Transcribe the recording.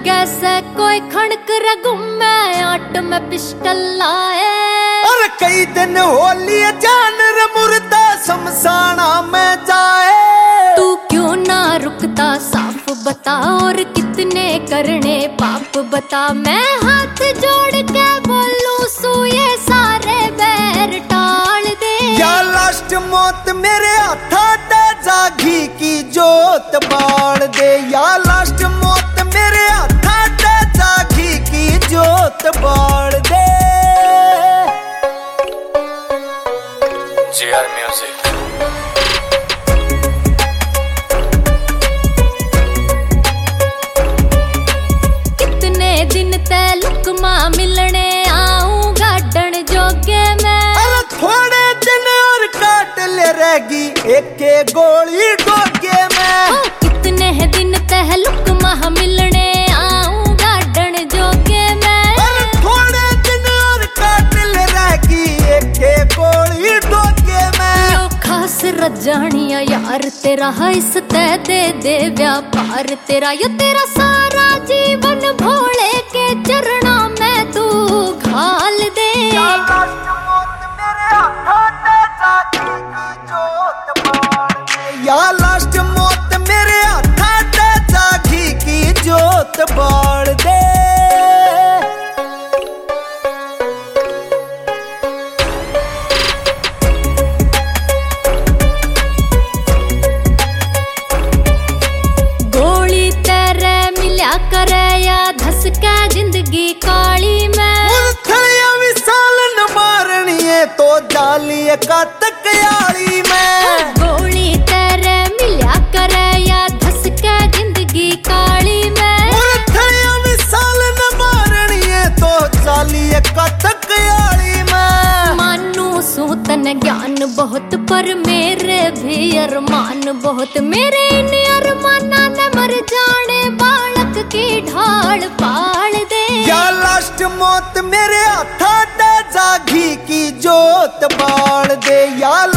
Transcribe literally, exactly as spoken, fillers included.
कैसे कोई खड़क रगुम में आट में पिस्टल लाए। और कई दिन होली जानर मुर्दा शमशाना में जाए। तू क्यों ना रुकता साफ बता और कितने करने पाप बता। मैं हाथ जोड़ के बोलूं सू ये सारे बैर टाल दे। या लास्ट मौत मेरे हाथा ते जागी की जोत बाल दे। या लास्ट मौत मेरे हाथा ते जागी की जोत बाल दे। जी आर म्यूजिक। कितने दिन ते लुकमा मिलने आऊंगा डन जोगे में। अरे थोड़े दिन और काट ले रहेगी एक गोली डोगे में। ओ कितने दिन ते लुकमा मिलने आऊंगा डन जोगे में। अरे थोड़े दिन और काट ले रहेगी एक गोली डोगे में। यो खास रजानिया यार तेरा इस ते दे दे व्यापार तेरा। यो तेरा सारा जीवन भोले के चरणा में तू घाल दे। या लास्ट मौत मेरे हाथों ते जागी की जोत बाल दे। या लास्ट मौत मेरे हाथों ते जागी की जोत बाल दे। गोली तेरे मिल्या करे या धसका जिंदगी काली में। मुरथलिया विशाल न मारनी है तो जाली कातक याली में। गोली तेरे मिल्या करे या धसका जिंदगी काली में। मुरथलिया विशाल न मारनी है तो जाली कातक याली में। मानू सू तन ज्ञान बहुत पर मेरे भी अरमान बहुत। मेरे इन अरमाना न मर जाने बालक की ढाल पाल दे। या लास्ट मौत मेरे हाथा ते जागी की जोत बाल दे। या